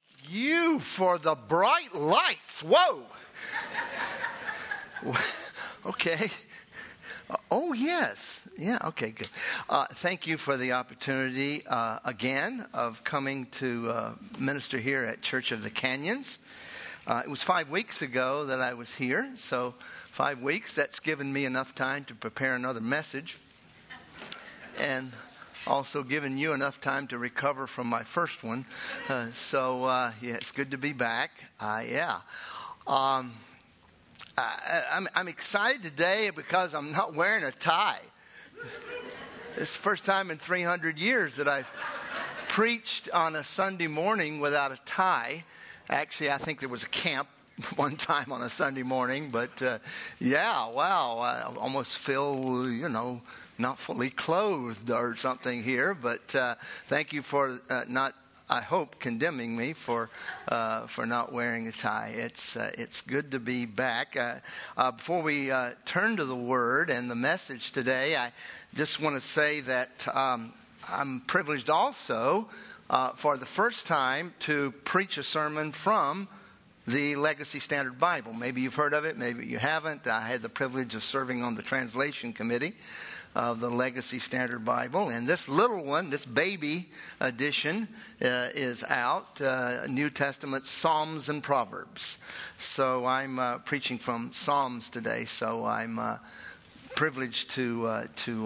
you for the bright lights. Whoa. Okay. Oh, yes. Yeah, okay, good. Thank you for the opportunity again of coming to minister here at Church of the Canyons. It was 5 weeks ago that I was here, so 5 weeks, that's given me enough time to prepare another message. And also given you enough time to recover from my first one. Yeah, it's good to be back. I'm excited today because I'm not wearing a tie. It's the first time in 300 years that I've preached on a Sunday morning without a tie. Actually, I think there was a camp one time on a Sunday morning, but I almost feel, not fully clothed or something here, but thank you for not, I hope, condemning me for not wearing a tie. It's good to be back. Before we turn to the Word and the message today, I just want to say that I'm privileged also for the first time to preach a sermon from the Legacy Standard Bible. Maybe you've heard of it, maybe you haven't. I had the privilege of serving on the translation committee of the Legacy Standard Bible. And this little one, this baby edition, is out, New Testament Psalms and Proverbs. So I'm preaching from Psalms today, so I'm privileged to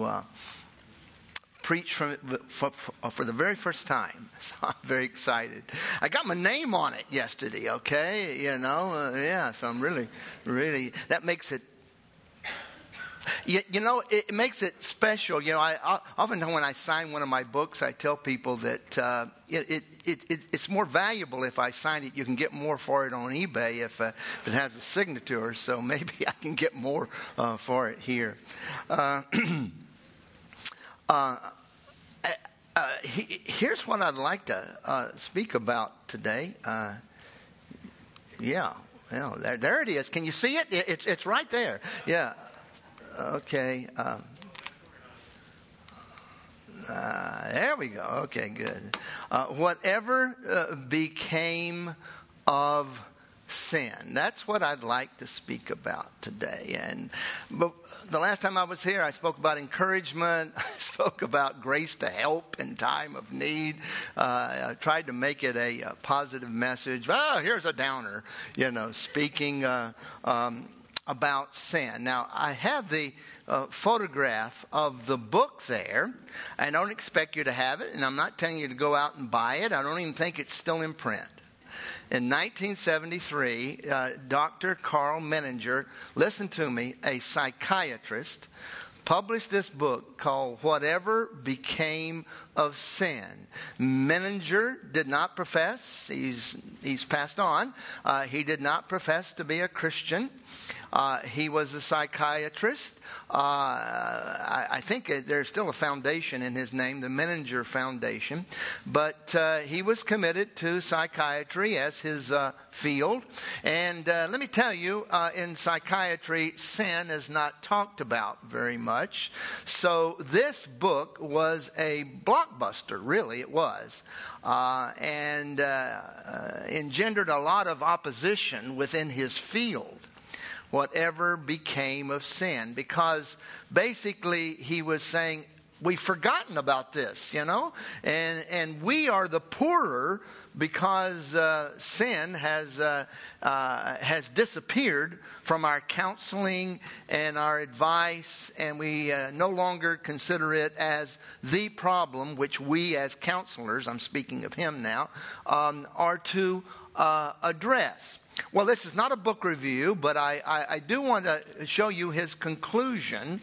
preach from it for the very first time. So I'm very excited. I got my name on it yesterday, okay? So I'm really, that makes it, it makes it special. I often when I sign one of my books, I tell people that it's more valuable if I sign it. You can get more for it on eBay if it has a signature. So maybe I can get more for it here. Here's what I'd like to speak about today. There it is. Can you see it? It's right there. Yeah. Okay. There we go. Okay, good. Whatever became of sin. That's what I'd like to speak about today. But the last time I was here, I spoke about encouragement. I spoke about grace to help in time of need. I tried to make it a positive message. Here's a downer, speaking about sin. Now, I have the photograph of the book there. I don't expect you to have it, and I'm not telling you to go out and buy it. I don't even think it's still in print. In 1973, Dr. Carl Menninger, listen to me, a psychiatrist, published this book called Whatever Became of Sin. Menninger did not profess, he's passed on, he did not profess to be a Christian. He was a psychiatrist. I think there's still a foundation in his name, the Menninger Foundation. But he was committed to psychiatry as his field. And let me tell you, in psychiatry, sin is not talked about very much. So this book was a blockbuster, really it was. And engendered a lot of opposition within his field. Whatever became of sin, because basically he was saying we've forgotten about this, and we are the poorer because sin has disappeared from our counseling and our advice, and we no longer consider it as the problem which we as counselors, I'm speaking of him now, are to address. Well, this is not a book review, but I do want to show you his conclusion.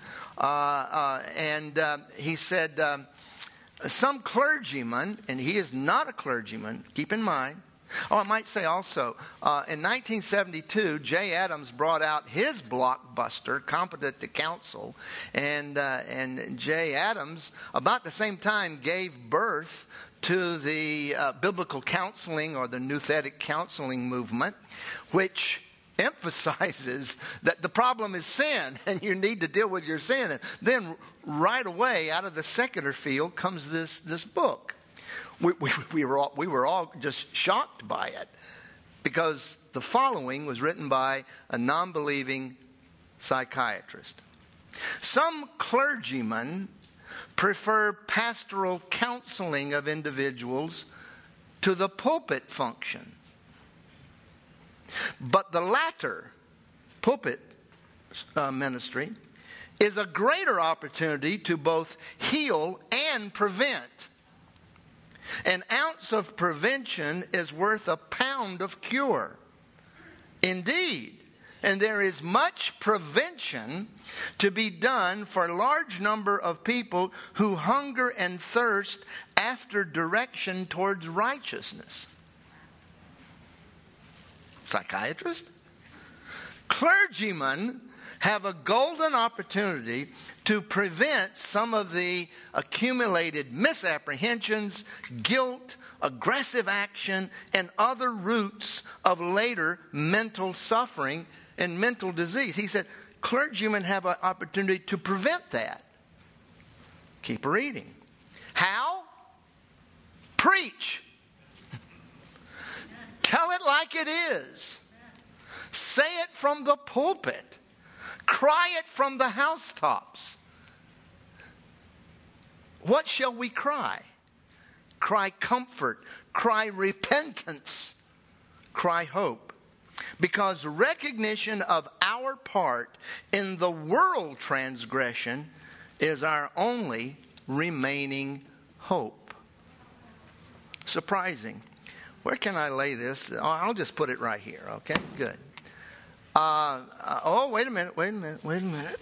He said, some clergymen, and he is not a clergyman, keep in mind. I might say also, in 1972, Jay Adams brought out his blockbuster, Competent to Counsel. And Jay Adams, about the same time, gave birth to the biblical counseling or the nouthetic counseling movement, which emphasizes that the problem is sin and you need to deal with your sin. And then right away out of the secular field comes this book. we were all just shocked by it, because the following was written by a non-believing psychiatrist. Some clergymen prefer pastoral counseling of individuals to the pulpit function. But the latter, pulpit ministry, is a greater opportunity to both heal and prevent. An ounce of prevention is worth a pound of cure. Indeed, and there is much prevention to be done for a large number of people who hunger and thirst after direction towards righteousness. Psychiatrist? Clergymen have a golden opportunity to prevent some of the accumulated misapprehensions, guilt, aggressive action, and other roots of later mental suffering and mental disease. He said clergymen have an opportunity to prevent that. Keep reading. How? Preach. Tell it like it is. Say it from the pulpit. Cry it from the housetops. What shall we cry? Cry comfort. Cry repentance. Cry hope. Because recognition of our part in the world transgression is our only remaining hope. Surprising. Where can I lay this? Oh, I'll just put it right here, okay? Good. Wait a minute.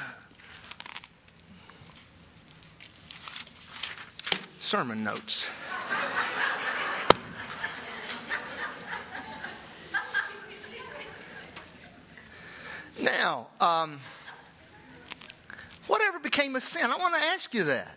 Sermon notes. Now, whatever became of sin? I want to ask you that.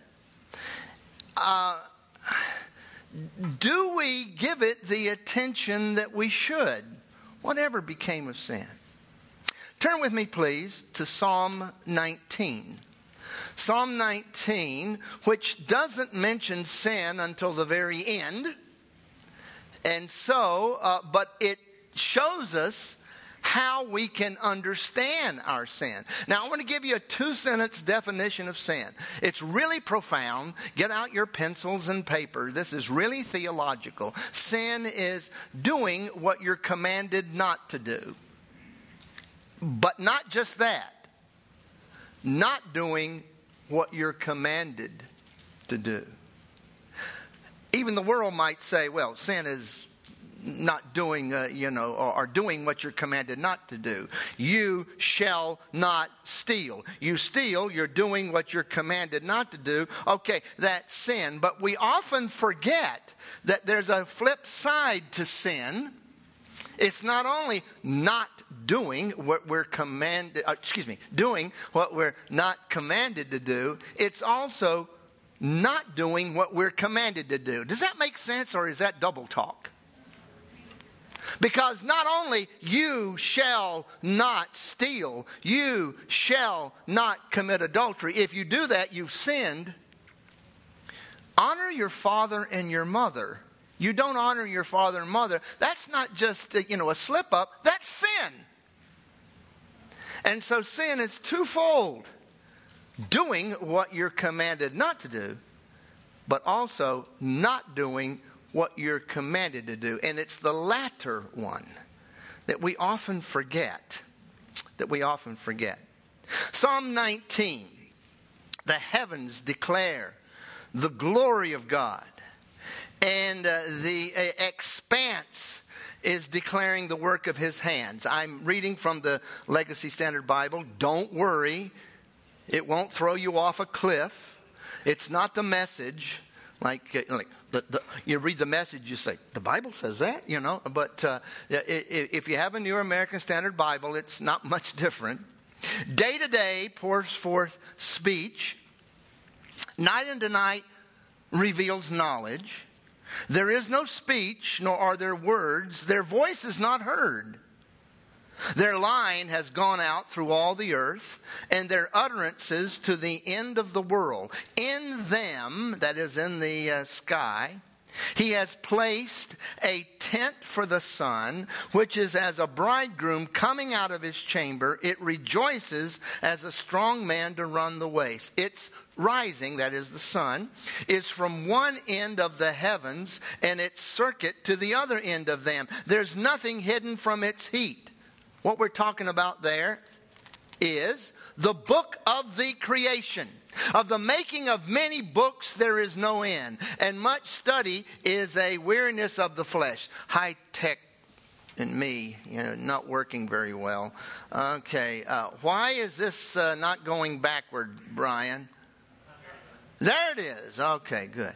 Do we give it the attention that we should? Whatever became of sin? Turn with me, please, to Psalm 19. Psalm 19, which doesn't mention sin until the very end. And so, but it shows us how we can understand our sin. Now, I want to give you a 2-sentence definition of sin. It's really profound. Get out your pencils and paper. This is really theological. Sin is doing what you're commanded not to do. But not just that. Not doing what you're commanded to do. Even the world might say, well, sin is not doing, or doing what you're commanded not to do. You shall not steal. You steal, you're doing what you're commanded not to do. Okay, that's sin. But we often forget that there's a flip side to sin. It's not only not doing what we're commanded, doing what we're not commanded to do. It's also not doing what we're commanded to do. Does that make sense, or is that double talk? Because not only you shall not steal, you shall not commit adultery. If you do that, you've sinned. Honor your father and your mother. You don't honor your father and mother. That's not just a slip up. That's sin. And so sin is twofold. Doing what you're commanded not to do, but also not doing what you're commanded to do. And it's the latter one that we often forget. Psalm 19. The heavens declare the glory of God. And the expanse is declaring the work of his hands. I'm reading from the Legacy Standard Bible. Don't worry. It won't throw you off a cliff. It's not the Message. You read the Message, you say, the Bible says that, But if you have a New American Standard Bible, it's not much different. Day to day pours forth speech. Night unto night reveals knowledge. There is no speech, nor are there words. Their voice is not heard. Their line has gone out through all the earth, and their utterances to the end of the world. In them, that is in the sky, He has placed a tent for the sun, which is as a bridegroom coming out of his chamber. It rejoices as a strong man to run the race. Its rising, that is the sun, is from one end of the heavens, and its circuit to the other end of them. There's nothing hidden from its heat. What we're talking about there is the book of the creation. Of the making of many books there is no end, and much study is a weariness of the flesh. High tech in me, not working very well. Okay, why is this not going backward, Brian? There it is. Okay, good.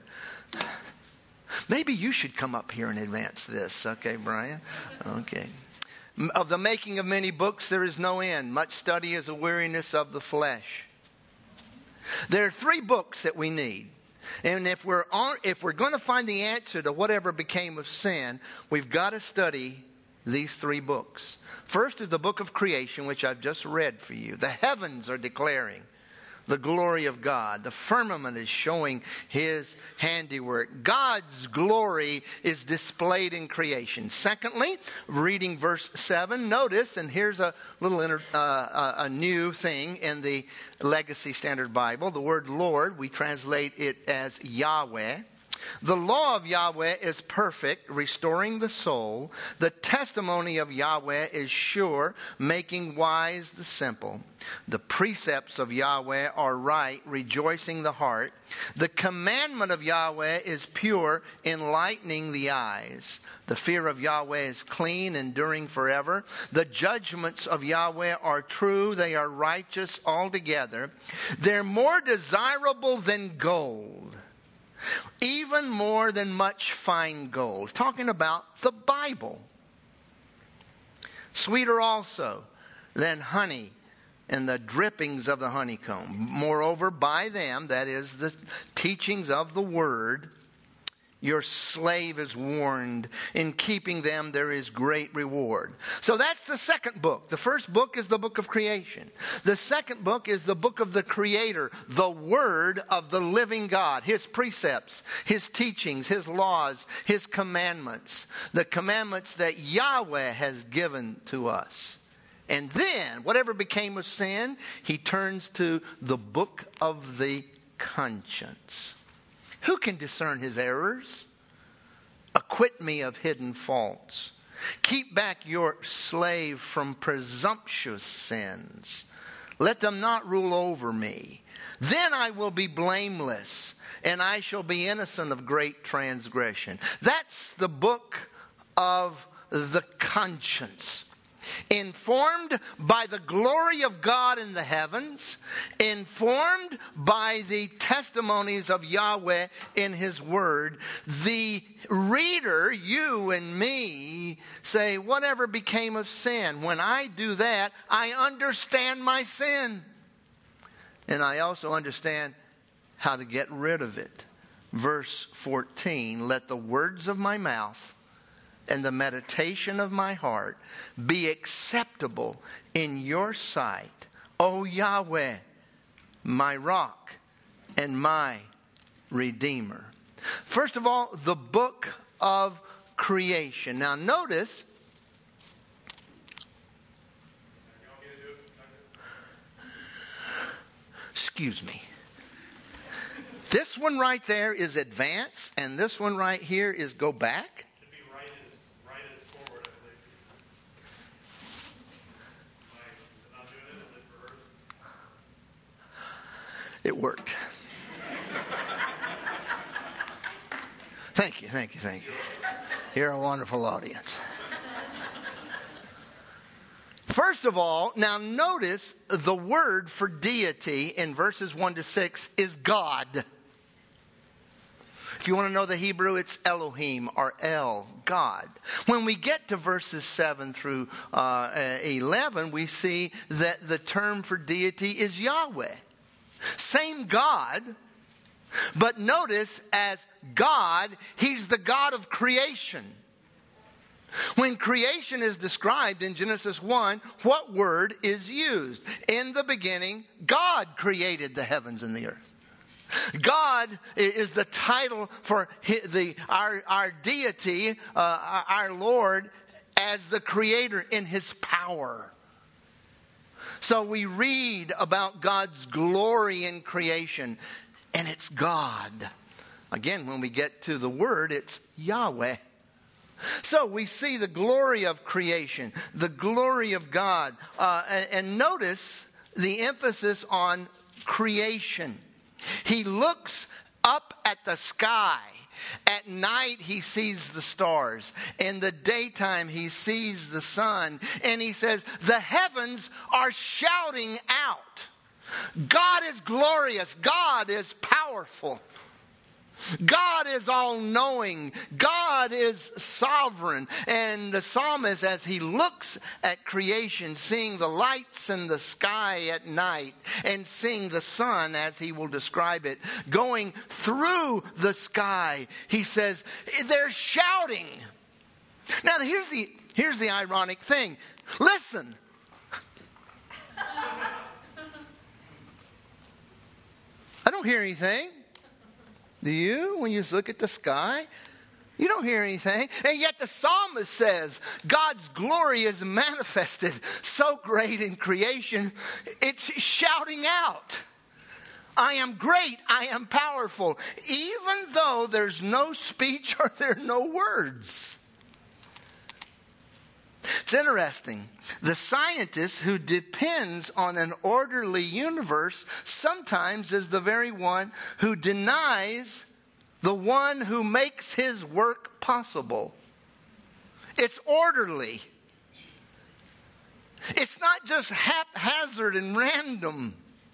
Maybe you should come up here and advance this. Okay, Brian? Okay. Of the making of many books there is no end. Much study is a weariness of the flesh. There are 3 books that we need. And if we're going to find the answer to whatever became of sin, we've got to study these 3 books. First is the book of creation, which I've just read for you. The heavens are declaring the glory of God. The firmament is showing his handiwork. God's glory is displayed in creation. Secondly, reading verse 7, notice, and here's a little a new thing in the Legacy Standard Bible. The word Lord, we translate it as Yahweh. The law of Yahweh is perfect, restoring the soul. The testimony of Yahweh is sure, making wise the simple. The precepts of Yahweh are right, rejoicing the heart. The commandment of Yahweh is pure, enlightening the eyes. The fear of Yahweh is clean, enduring forever. The judgments of Yahweh are true, they are righteous altogether. They're more desirable than gold, even more than much fine gold. Talking about the Bible. Sweeter also than honey and the drippings of the honeycomb. Moreover, by them, that is the teachings of the word, your slave is warned. In keeping them, there is great reward. So that's the second book. The first book is the book of creation. The second book is the book of the Creator, the Word of the living God. His precepts, His teachings, His laws, His commandments. The commandments that Yahweh has given to us. And then, whatever became of sin, he turns to the book of the conscience. Who can discern his errors? Acquit me of hidden faults. Keep back your slave from presumptuous sins. Let them not rule over me. Then I will be blameless, and I shall be innocent of great transgression. That's the book of the conscience. Informed by the glory of God in the heavens, informed by the testimonies of Yahweh in His Word, the reader, you and me, say, whatever became of sin? When I do that, I understand my sin. And I also understand how to get rid of it. Verse 14, let the words of my mouth and the meditation of my heart be acceptable in your sight, O Yahweh, my rock and my redeemer. First of all, the book of creation. Now notice, excuse me. This one right there is advance, and this one right here is go back. It worked. Thank you. You're a wonderful audience. First of all, now notice the word for deity in verses 1 to 6 is God. If you want to know the Hebrew, it's Elohim or El, God. When we get to verses 7 through 11, we see that the term for deity is Yahweh. Same God, but notice as God, He's the God of creation. When creation is described in Genesis 1, what word is used? In the beginning, God created the heavens and the earth. God is the title for our deity, our Lord, as the creator in his power. So we read about God's glory in creation, and it's God. Again, when we get to the word, it's Yahweh. So we see the glory of creation, the glory of God. And notice the emphasis on creation. He looks up at the sky. At night, he sees the stars. In the daytime, he sees the sun. And he says, the heavens are shouting out. God is glorious. God is powerful. God is all-knowing. God is sovereign. And the psalmist, as he looks at creation, seeing the lights in the sky at night, and seeing the sun, as he will describe it, going through the sky, he says, they're shouting. Now, here's the ironic thing. Listen. I don't hear anything. Do you? When you look at the sky, you don't hear anything. And yet the psalmist says, God's glory is manifested so great in creation, it's shouting out. I am great, I am powerful, even though there's no speech or there are no words. It's interesting. The scientist who depends on an orderly universe sometimes is the very one who denies the one who makes his work possible. It's orderly. It's not just haphazard and random.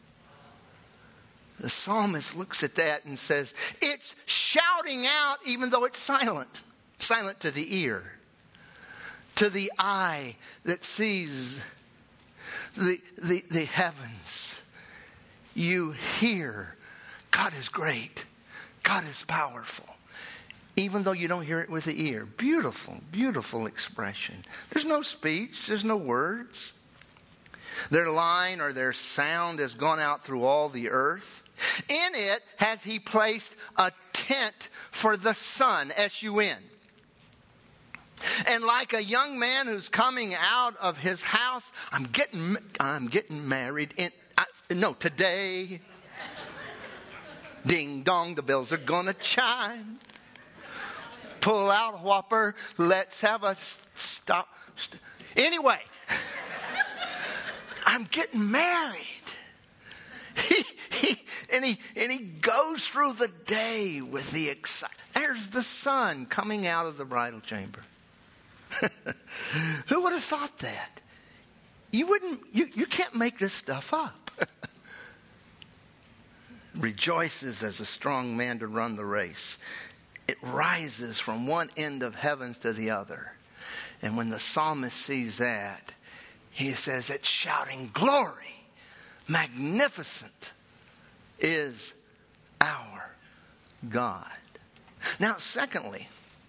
The psalmist looks at that and says, it's shouting out even though it's silent. Silent to the ear. To the eye that sees the heavens. You hear, God is great. God is powerful. Even though you don't hear it with the ear. Beautiful, beautiful expression. There's no speech. There's no words. Their line or their sound has gone out through all the earth. In it has he placed a tent for the sun, S-U-N. And like a young man who's coming out of his house, I'm getting married today. Ding dong, the bells are gonna chime. Pull out a whopper, let's have a stop. Anyway, I'm getting married. He goes through the day with the excitement. There's the sun coming out of the bridal chamber. Who would have thought that? You can't make this stuff up. Rejoices as a strong man to run the race. It rises from one end of heavens to the other. And when the psalmist sees that, he says it's shouting, glory, magnificent is our God. Now, secondly,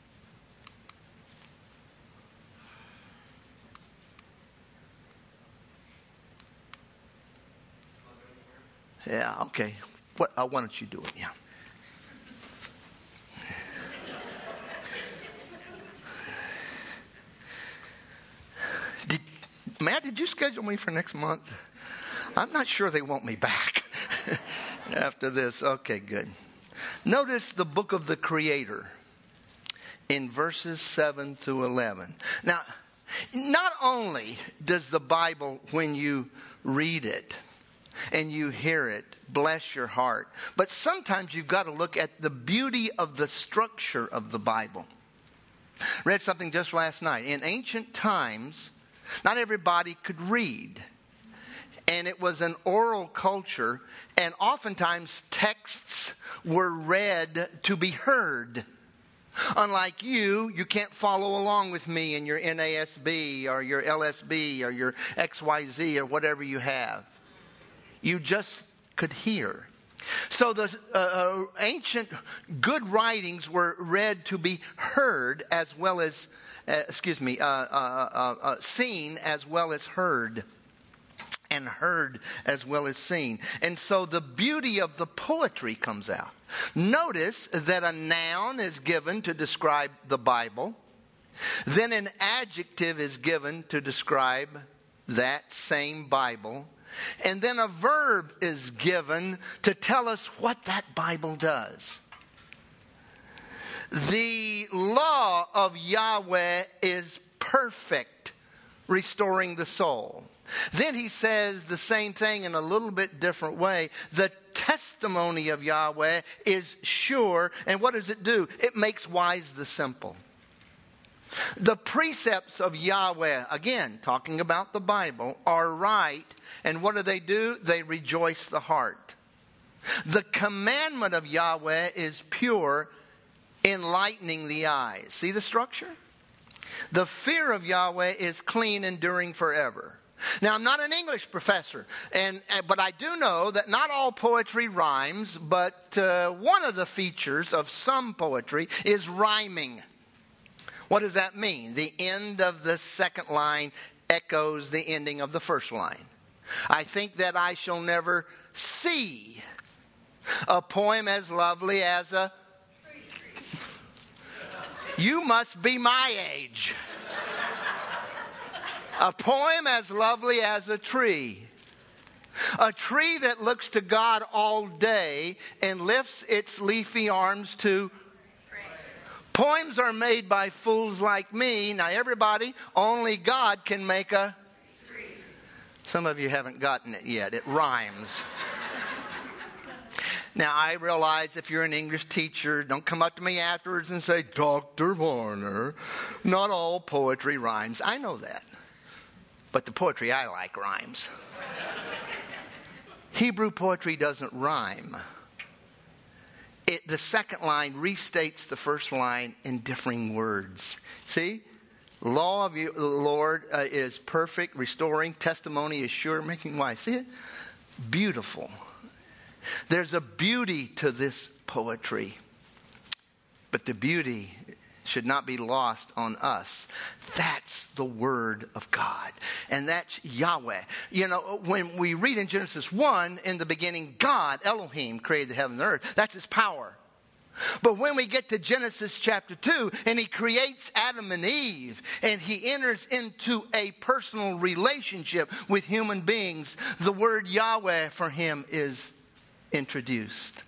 yeah, okay. Why don't you do it? Yeah. Matt, did you schedule me for next month? I'm not sure they want me back after this. Okay, good. Notice the book of the Creator in verses 7 through 11. Now, not only does the Bible, when you read it and you hear it, bless your heart, but sometimes you've got to look at the beauty of the structure of the Bible. Read something just last night. In ancient times, not everybody could read. And it was an oral culture, and oftentimes texts were read to be heard. Unlike you can't follow along with me in your NASB or your LSB or your XYZ or whatever you have. You just could hear. So the ancient good writings were read to be heard as well as, seen as well as heard. and heard as well as seen. And so the beauty of the poetry comes out. Notice that a noun is given to describe the Bible. Then an adjective is given to describe that same Bible. And then a verb is given to tell us what that Bible does. The law of Yahweh is perfect, restoring the soul. Then he says the same thing in a little bit different way. The testimony of Yahweh is sure. And what does it do? It makes wise the simple. The precepts of Yahweh, again, talking about the Bible, are right. And what do? They rejoice the heart. The commandment of Yahweh is pure, enlightening the eyes. See the structure? The fear of Yahweh is clean, enduring forever. Now, I'm not an English professor, but I do know that not all poetry rhymes, but one of the features of some poetry is rhyming. What does that mean? The end of the second line echoes the ending of the first line. I think that I shall never see a poem as lovely as a... You must be my age. A poem as lovely as a tree. A tree that looks to God all day and lifts its leafy arms to... Poems are made by fools like me. Now everybody, only God can make a... Some of you haven't gotten it yet. It rhymes. Now, I realize if you're an English teacher, don't come up to me afterwards and say, Dr. Varner, not all poetry rhymes. I know that. But the poetry I like rhymes. Hebrew poetry doesn't rhyme. The second line restates the first line in differing words. See? Law of the Lord is perfect, restoring. Testimony is sure, making wise. See it? Beautiful. There's a beauty to this poetry. But the beauty should not be lost on us. That's the Word of God. And that's Yahweh. You know, when we read in Genesis 1, in the beginning, God, Elohim, created the heaven and the earth. That's His power. But when we get to Genesis chapter 2, and He creates Adam and Eve, and He enters into a personal relationship with human beings, the word Yahweh for Him is introduced.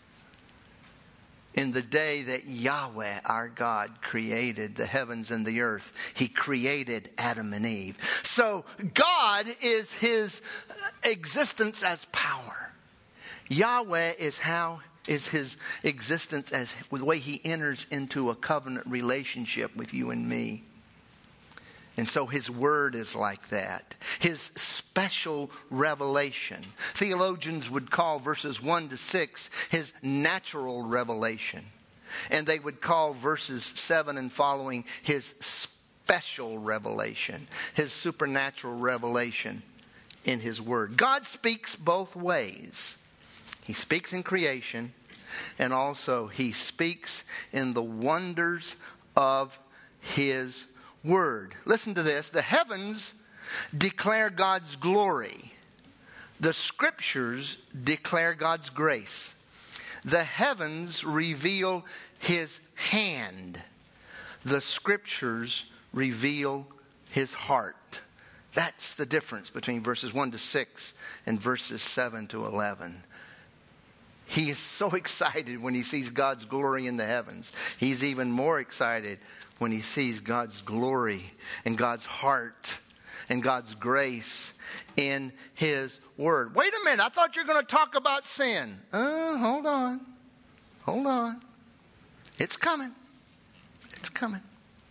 In the day that Yahweh, our God, created the heavens and the earth, He created Adam and Eve. So God is His existence as power. Yahweh is His existence as the way He enters into a covenant relationship with you and me. And so His word is like that. His special revelation. Theologians would call verses 1 to 6 His natural revelation. And they would call verses 7 and following His special revelation. His supernatural revelation in His word. God speaks both ways. He speaks in creation, and also He speaks in the wonders of His word. Listen to this. The heavens declare God's glory. The scriptures declare God's grace. The heavens reveal His hand. The scriptures reveal His heart. That's the difference between verses 1 to 6 and verses 7 to 11. He is so excited when he sees God's glory in the heavens. He's even more excited when he sees God's glory and God's heart and God's grace in His word. Wait a minute, I thought you were going to talk about sin. Hold on. Hold on. It's coming. It's coming.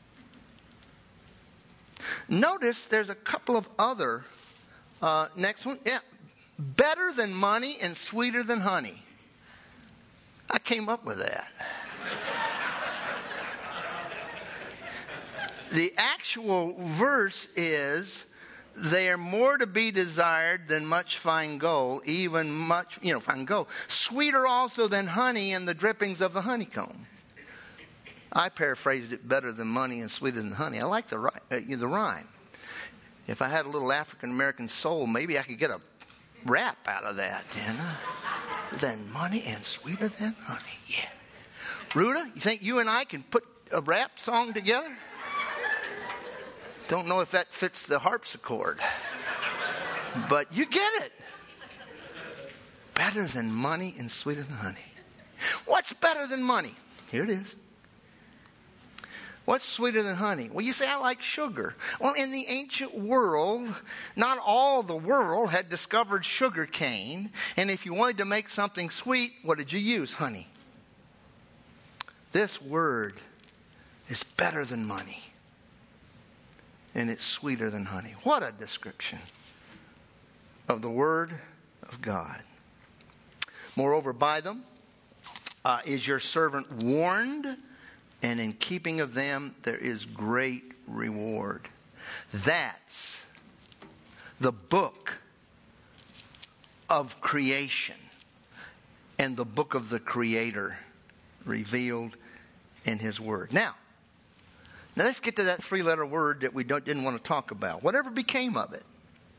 Notice there's a couple of other, next one. Yeah. Better than money and sweeter than honey. I came up with that. The actual verse is, they are more to be desired than much fine gold, even much, fine gold. Sweeter also than honey and the drippings of the honeycomb. I paraphrased it, better than money and sweeter than honey. I like the rhyme. if I had a little African-American soul, maybe I could get a rap out of that, you know. Than money and sweeter than honey, yeah. Ruda, you think you and I can put a rap song together? Don't know if that fits the harpsichord, but you get it. Better than money and sweeter than honey. What's better than money? Here it is. What's sweeter than honey? Well, you say, I like sugar. Well, in the ancient world, not all the world had discovered sugar cane. And if you wanted to make something sweet, what did you use? Honey. This word is better than money. And it's sweeter than honey. What a description of the word of God. Moreover, by them is your servant warned, and in keeping of them there is great reward. That's the book of creation and the book of the Creator revealed in His Word. Now let's get to that three-letter word that we didn't want to talk about. Whatever became of it.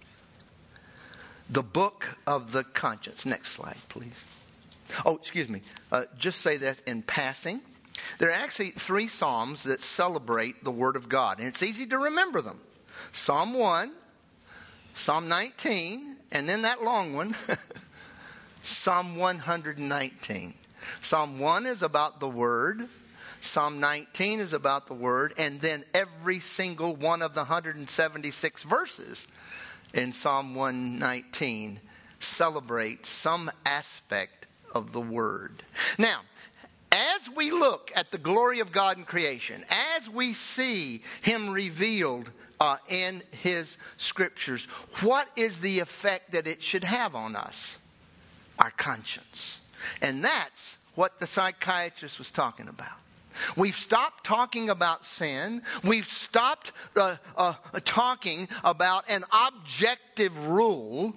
The book of the conscience. Next slide, please. Oh, excuse me. Just say that in passing. There are actually 3 Psalms that celebrate the Word of God. And it's easy to remember them. Psalm 1, Psalm 19, and then that long one, Psalm 119. Psalm 1 is about the Word. Psalm 19 is about the Word. And then every single one of the 176 verses in Psalm 119 celebrate some aspect of the Word. Now, as we look at the glory of God in creation, as we see Him revealed in His Scriptures, what is the effect that it should have on us? Our conscience. And that's what the psychiatrist was talking about. We've stopped talking about sin. We've stopped talking about an objective rule.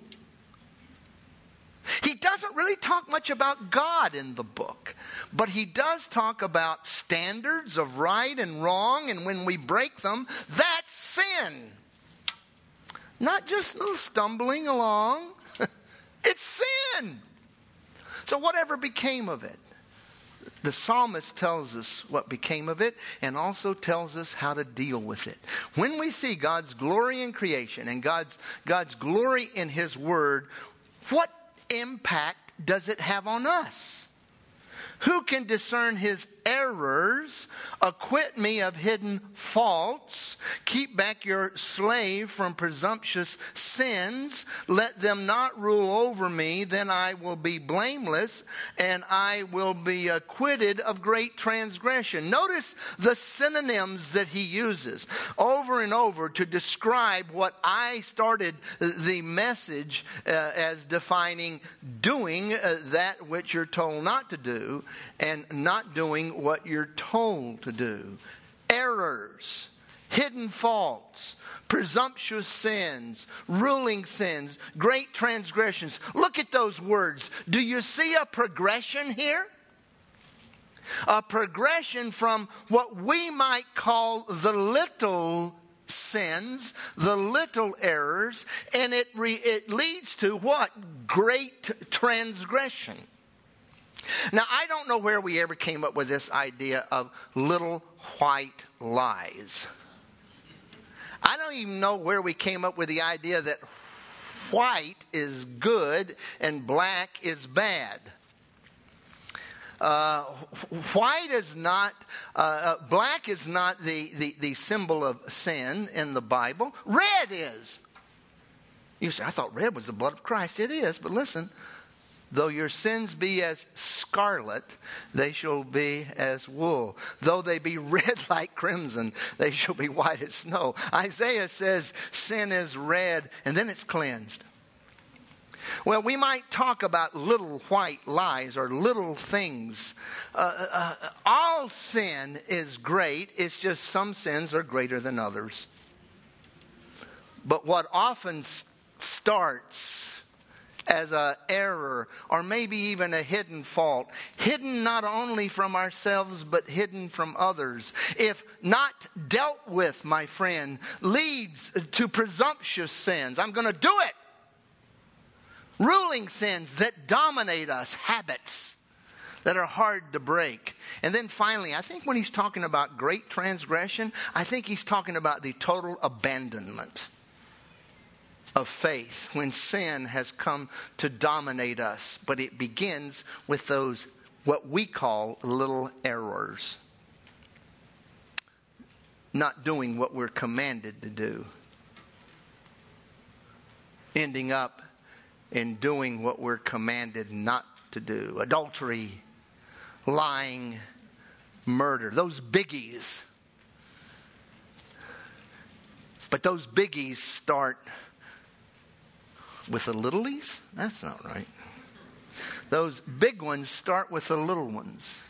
He doesn't really talk much about God in the book, but he does talk about standards of right and wrong, and when we break them, that's sin. Not just a little stumbling along. It's sin. So whatever became of it, the psalmist tells us what became of it and also tells us how to deal with it. When we see God's glory in creation and God's glory in His Word, what impact does it have on us? Who can discern His errors, acquit me of hidden faults, keep back your slave from presumptuous sins, let them not rule over me, then I will be blameless, and I will be acquitted of great transgression. Notice the synonyms that he uses over and over to describe what I started the message as defining: doing that which you're told not to do, and not doing what you're told to do. Errors, hidden faults, presumptuous sins, ruling sins, great transgressions. Look at those words. Do you see a progression here? A progression from what we might call the little sins, the little errors, and it leads to what? Great transgression. Now, I don't know where we ever came up with this idea of little white lies. I don't even know where we came up with the idea that white is good and black is bad. White is not, black is not the symbol of sin in the Bible. Red is. You say, I thought red was the blood of Christ. It is, but listen. Though your sins be as scarlet, they shall be as wool. Though they be red like crimson, they shall be white as snow. Isaiah says sin is red, and then it's cleansed. Well, we might talk about little white lies or little things. All sin is great. It's just some sins are greater than others. But what often starts as an error or maybe even a hidden fault, hidden not only from ourselves but hidden from others, if not dealt with, my friend, leads to presumptuous sins. I'm going to do it. Ruling sins that dominate us, habits that are hard to break. And then finally, I think when he's talking about great transgression, I think he's talking about the total abandonment of faith when sin has come to dominate us. But it begins with those, what we call little errors. Not doing what we're commanded to do. Ending up in doing what we're commanded not to do. Adultery, lying, murder. Those biggies. But those biggies start with the littlies? That's not right. Those big ones start with the little ones.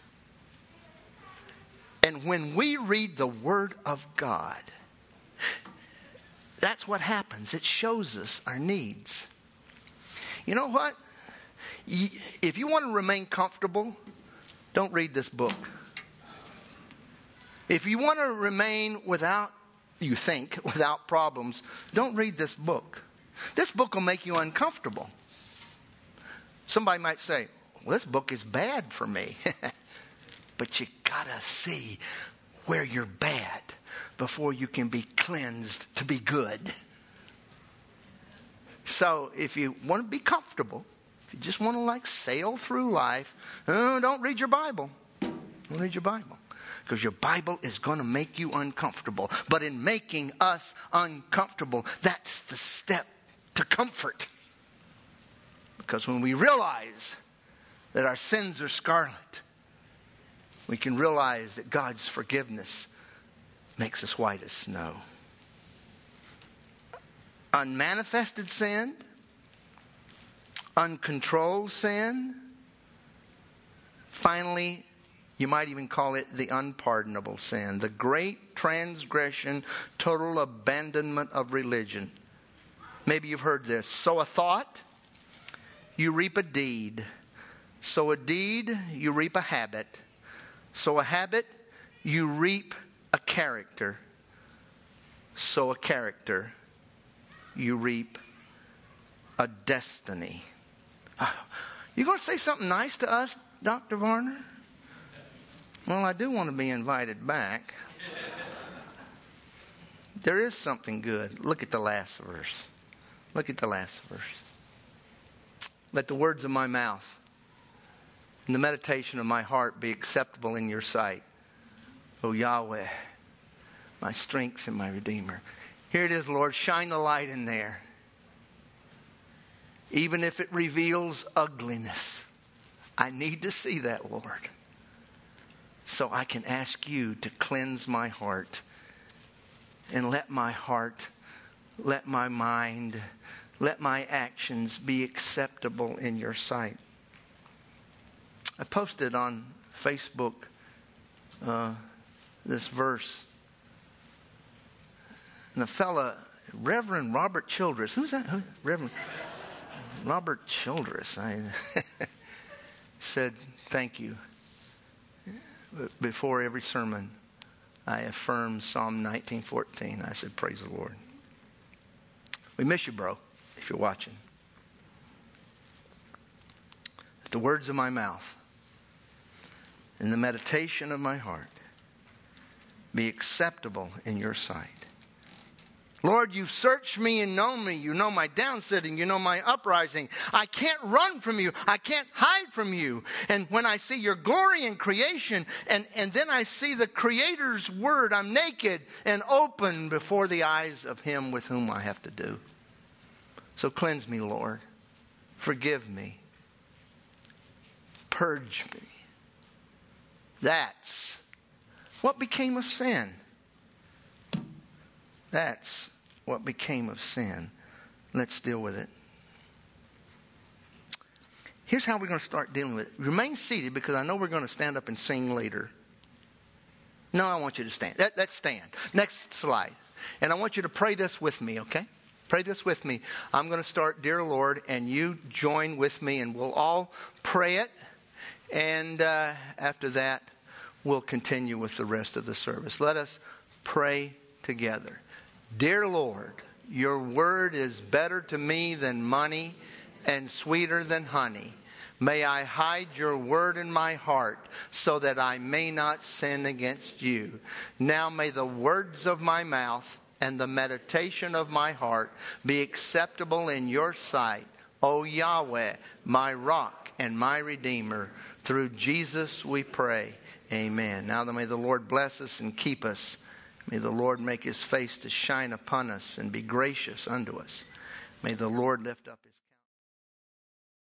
And when we read the Word of God, that's what happens. It shows us our needs. You know what? If you want to remain comfortable, don't read this book. If you want to remain without problems, don't read this book. This book will make you uncomfortable. Somebody might say, well, this book is bad for me. But you gotta see where you're bad before you can be cleansed to be good. So if you want to be comfortable, if you just want to sail through life, don't read your Bible. Don't read your Bible. Because your Bible is going to make you uncomfortable. But in making us uncomfortable, that's the step to comfort. Because when we realize that our sins are scarlet, we can realize that God's forgiveness makes us white as snow. Unmanifested sin, uncontrolled sin, finally, you might even call it the unpardonable sin, the great transgression, total abandonment of religion. Maybe you've heard this. Sow a thought, you reap a deed. Sow a deed, you reap a habit. Sow a habit, you reap a character. Sow a character, you reap a destiny. You going to say something nice to us, Dr. Varner? Well, I do want to be invited back. There is something good. Look at the last verse. Look at the last verse. Let the words of my mouth and the meditation of my heart be acceptable in your sight, O Yahweh, my strength and my Redeemer. Here it is, Lord. Shine the light in there. Even if it reveals ugliness, I need to see that, Lord, so I can ask you to cleanse my heart and let my heart, let my mind, let my actions be acceptable in your sight. I posted on Facebook this verse. And the fella, Reverend Robert Childress. Who's that? Reverend Robert Childress. Said, thank you. Before every sermon, I affirmed Psalm 19:14. I said, praise the Lord. We miss you, bro, if you're watching. The words of my mouth and the meditation of my heart be acceptable in your sight. Lord, you've searched me and known me. You know my downsitting. You know my uprising. I can't run from you. I can't hide from you. And when I see your glory in creation, and then I see the Creator's word, I'm naked and open before the eyes of him with whom I have to do. So cleanse me, Lord. Forgive me. Purge me. That's what became of sin. That's what became of sin. Let's deal with it. Here's how we're going to start dealing with it. Remain seated because I know we're going to stand up and sing later. No, I want you to stand. Let's stand. Next slide. And I want you to pray this with me, okay? Pray this with me. I'm going to start, Dear Lord, and you join with me, and we'll all pray it. And after that, we'll continue with the rest of the service. Let us pray together. Dear Lord, your word is better to me than money and sweeter than honey. May I hide your word in my heart so that I may not sin against you. Now may the words of my mouth and the meditation of my heart be acceptable in your sight, O Yahweh, my rock and my redeemer. Through Jesus we pray. Amen. Now may the Lord bless us and keep us. May the Lord make his face to shine upon us and be gracious unto us. May the Lord lift up his